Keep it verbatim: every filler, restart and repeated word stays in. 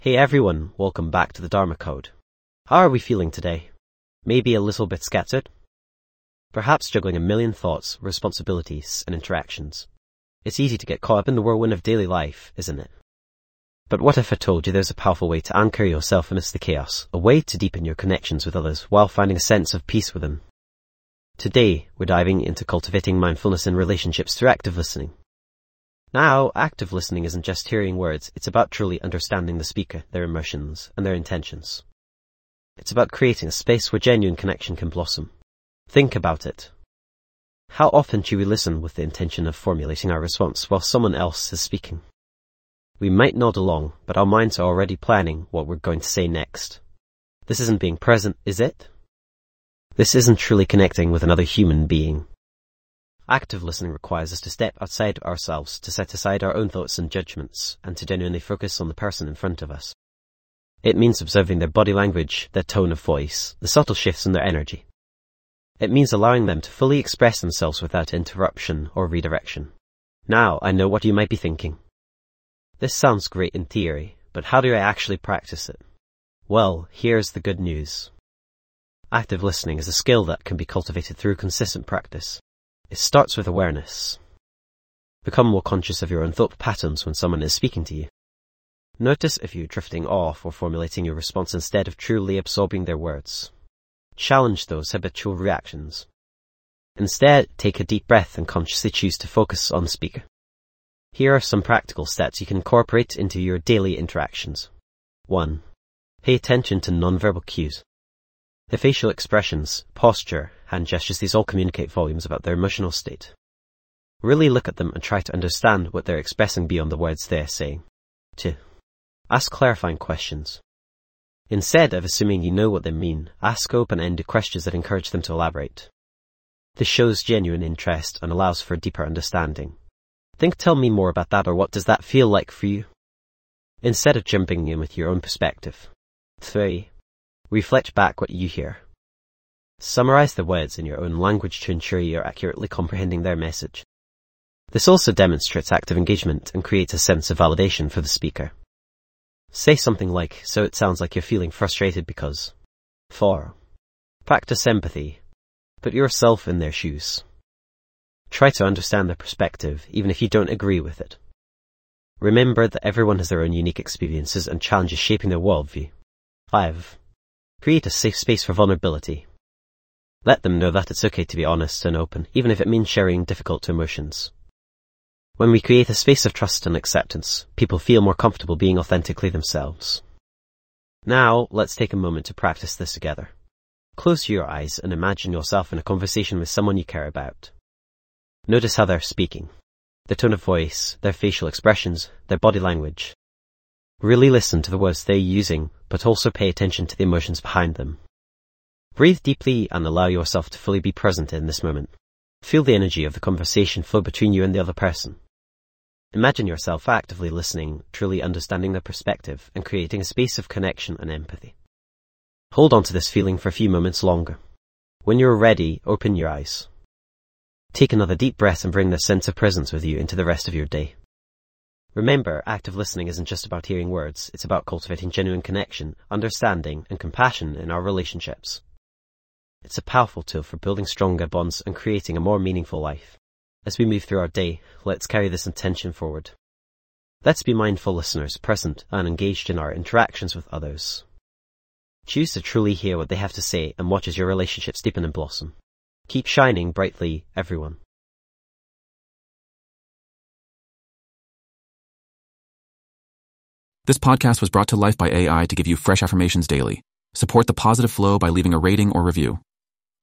Hey everyone, welcome back to the Dharma Code. How are we feeling today? Maybe a little bit scattered? Perhaps juggling a million thoughts, responsibilities, and interactions. It's easy to get caught up in the whirlwind of daily life, isn't it? But what if I told you there's a powerful way to anchor yourself amidst the chaos, a way to deepen your connections with others while finding a sense of peace within? Today, we're diving into cultivating mindfulness in relationships through active listening. Now, active listening isn't just hearing words, it's about truly understanding the speaker, their emotions, and their intentions. It's about creating a space where genuine connection can blossom. Think about it. How often do we listen with the intention of formulating our response while someone else is speaking? We might nod along, but our minds are already planning what we're going to say next. This isn't being present, is it? This isn't truly connecting with another human being. Active listening requires us to step outside ourselves, to set aside our own thoughts and judgments, and to genuinely focus on the person in front of us. It means observing their body language, their tone of voice, the subtle shifts in their energy. It means allowing them to fully express themselves without interruption or redirection. Now, I know what you might be thinking. This sounds great in theory, but how do I actually practice it? Well, here's the good news. Active listening is a skill that can be cultivated through consistent practice. It starts with awareness. Become more conscious of your own thought patterns when someone is speaking to you. Notice if you're drifting off or formulating your response instead of truly absorbing their words. Challenge those habitual reactions. Instead, take a deep breath and consciously choose to focus on the speaker. Here are some practical steps you can incorporate into your daily interactions. one. Pay attention to nonverbal cues. The facial expressions, posture, hand gestures, these all communicate volumes about their emotional state. Really look at them and try to understand what they're expressing beyond the words they're saying. two. Ask clarifying questions. Instead of assuming you know what they mean, ask open-ended questions that encourage them to elaborate. This shows genuine interest and allows for a deeper understanding. Think, tell me more about that, or what does that feel like for you? Instead of jumping in with your own perspective. three. Reflect back what you hear. Summarize the words in your own language to ensure you're accurately comprehending their message. This also demonstrates active engagement and creates a sense of validation for the speaker. Say something like, so it sounds like you're feeling frustrated because. four. Practice empathy. Put yourself in their shoes. Try to understand their perspective, even if you don't agree with it. Remember that everyone has their own unique experiences and challenges shaping their worldview. five. Create a safe space for vulnerability. Let them know that it's okay to be honest and open, even if it means sharing difficult emotions. When we create a space of trust and acceptance, people feel more comfortable being authentically themselves. Now, let's take a moment to practice this together. Close your eyes and imagine yourself in a conversation with someone you care about. Notice how they're speaking, their tone of voice, their facial expressions, their body language. Really listen to the words they're using, but also pay attention to the emotions behind them. Breathe deeply and allow yourself to fully be present in this moment. Feel the energy of the conversation flow between you and the other person. Imagine yourself actively listening, truly understanding their perspective, and creating a space of connection and empathy. Hold on to this feeling for a few moments longer. When you're ready, open your eyes. Take another deep breath and bring this sense of presence with you into the rest of your day. Remember, active listening isn't just about hearing words, it's about cultivating genuine connection, understanding, and compassion in our relationships. It's a powerful tool for building stronger bonds and creating a more meaningful life. As we move through our day, let's carry this intention forward. Let's be mindful listeners, present and engaged in our interactions with others. Choose to truly hear what they have to say and watch as your relationships deepen and blossom. Keep shining brightly, everyone. This podcast was brought to life by A I to give you fresh affirmations daily. Support the positive flow by leaving a rating or review.